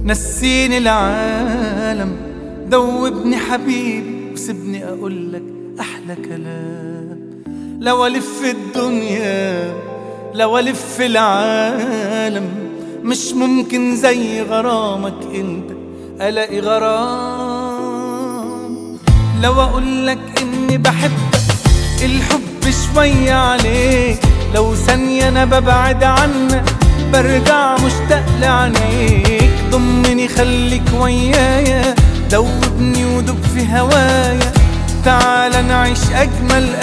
نسيني العالم، دوبني حبيبي وسيبني أقولك أحلى كلام. لو ألف الدنيا لو ألف العالم، مش ممكن زي غرامك انت ألاقي غرام. لو أقولك إني بحبك الحب شوية عليك، لو ثانية أنا ببعد عنك برجع مشتاق لعينيك. ضمني خليك ويايا، دوبني ودوب في هوايا، تعال نعيش أجمل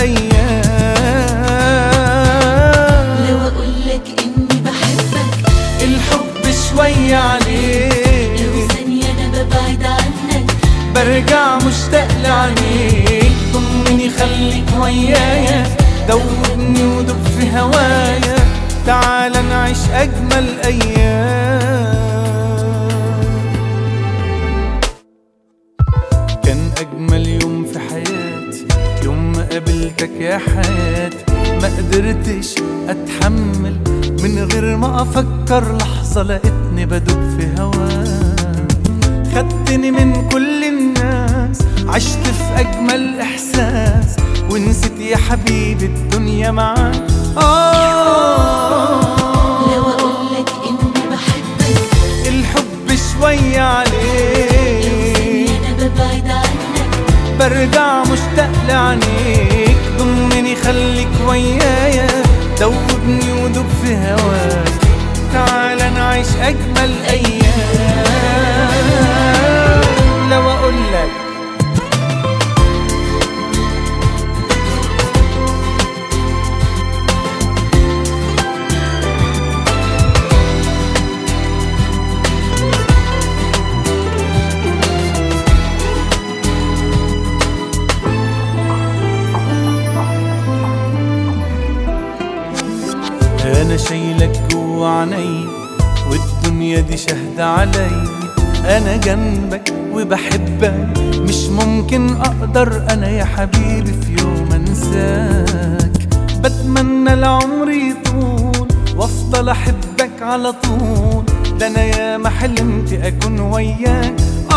أيام. لو أقولك إني بحبك الحب شوية عليك، لو ثانية أنا ببعد عنك برجع مشتاق لعينيك. ضمني خليك ويايا، دوبني ودوب في هوايا، تعال نعيش أجمل أيام. كان أجمل يوم في حياتي يوم ما قابلتك يا حياتي. ما قدرتش أتحمل من غير ما أفكر لحظة، لقيتني بدوب في هواك. خدتني من كل الناس، عشت في أجمل إحساس، ونسيت يا حبيبي الدنيا معاك. لو أقولك إني بحبك الحب شوية عليك، لو ثانية أنا ببعد عنك برجع مشتاق لعينيك. ضمني خليك ويايا، دوبني ودوب في هواك، تعال نعيش أجمل أيام. لو أقولك أنا شايلك جوا عيني، والدنيا دي شاهدة علي. أنا جنبك وبحبك، مش ممكن أقدر أنا يا حبيبي في يوم أنساك. بتمنى العمر يطول وأفضل أحبك على طول، ده أنا يا ما حلمت أكون وياك.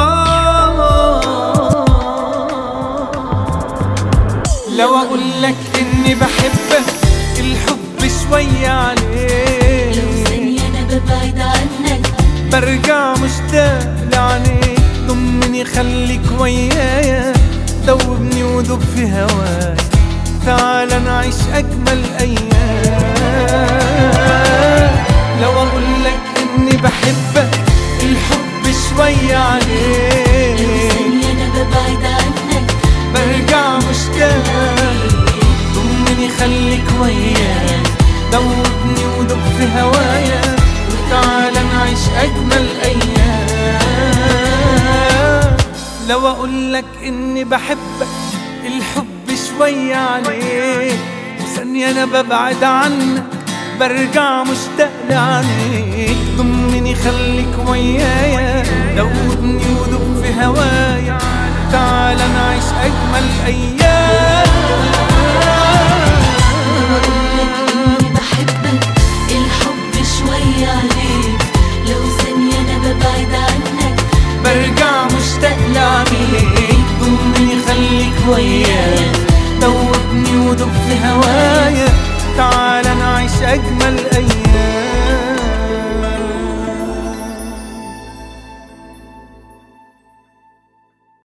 لو أقولك إني بحبك الحب شوية عليك، لو ثانية أنا ببعد عنك برجع مشتاق لعينيك. ضمني خليك ويايا، دوبني ودوب في هواك، تعال نعيش أجمل أيام. لو أقولك إني بحبك الحب شوية عليك، لو ثانية أنا ببعد عنك برجع مشتاق. ضمني خليك ويايا، دوبني ودوب في هوايا، وتعال نعيش أجمل أيام. لو أقولك إني بحبك الحب شوية عليك، وثانية أنا ببعد عنك برجع مشتاق لعينيك. ضمني خليك ويايا، دوبني ودوب في هوايا، تعال نعيش أجمل أيام. شوية عليك، لو ثانية أنا ببعد عنك برجع مشتاق لعينيك. ضمني خليك ويايا، دوبني ودوب في هوايا، تعال نعيش